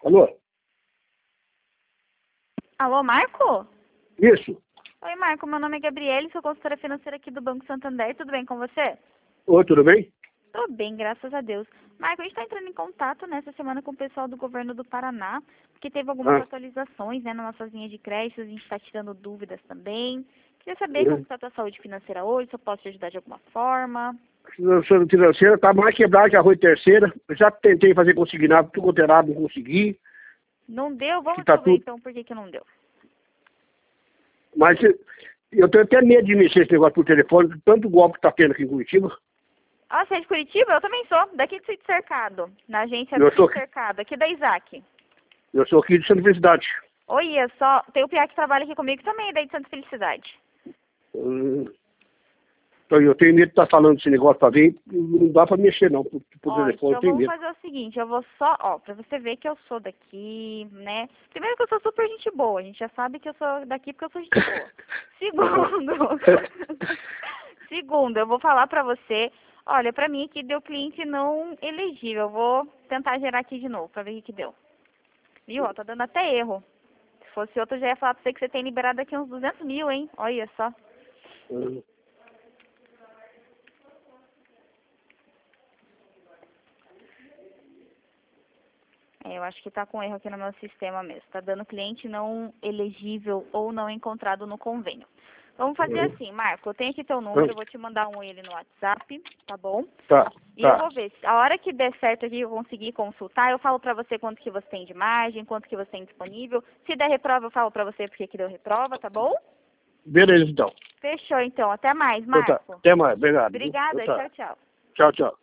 Alô? Alô, Marco? Isso. Oi, Marco. Meu nome é Gabriele, sou consultora financeira aqui do Banco Santander. Tudo bem com você? Oi, tudo bem? Tô bem, graças a Deus. Marco, a gente está entrando em contato nessa semana com o pessoal do governo do Paraná, porque teve algumas Ah, atualizações, né, nas nossas linhas de crédito, a gente está tirando dúvidas também. Queria saber como está a tua saúde financeira hoje, se eu posso te ajudar de alguma forma. a financeira tá mais quebrada que arroz terceira. Eu já tentei fazer consignado, tudo alterado, não consegui. Não deu? Que Vamos tá descobrir tudo. então por que que não deu. Mas eu tenho até medo de mexer esse negócio por telefone, tanto golpe que tá tendo aqui em Curitiba. Ah, você é de Curitiba? Eu também sou, daqui do Sítio Cercado, na agência do Eu sou, Sítio Cercado, aqui da Isaac. eu sou aqui de Santa Felicidade. Olha só, tem o Piá que trabalha aqui comigo também, daí de Santa Felicidade. Então eu tenho medo de estar falando desse negócio pra ver, não dá pra mexer não, por Ó, telefone, eu então tenho vamos medo. fazer o seguinte, eu vou só, ó, pra você ver que eu sou daqui, né? Primeiro que eu sou super gente boa, a gente já sabe que eu sou daqui porque eu sou gente boa. Segundo, segundo, eu vou falar pra você, olha, pra mim aqui deu cliente não elegível, eu vou tentar gerar aqui de novo pra ver o que que deu. Viu, ó, tá dando até erro. Se fosse outro, eu já ia falar pra você que você tem liberado aqui uns 200 mil, hein? Olha só. É, eu acho que tá com erro aqui no meu sistema mesmo. Tá dando cliente não elegível ou não encontrado no convênio. Vamos fazer assim, Marco, eu tenho aqui teu número, eu vou te mandar ele no WhatsApp, tá bom? Tá, E eu tá. vou ver, a hora que der certo aqui, eu conseguir consultar, eu falo pra você quanto que você tem de margem, quanto que você tem disponível. Se der reprova, eu falo pra você porque que deu reprova, tá bom? Beleza então. Fechou então, até mais, Então tá. Marco. Até mais, obrigado. Então Obrigada, tá. tchau, tchau. Tchau, tchau.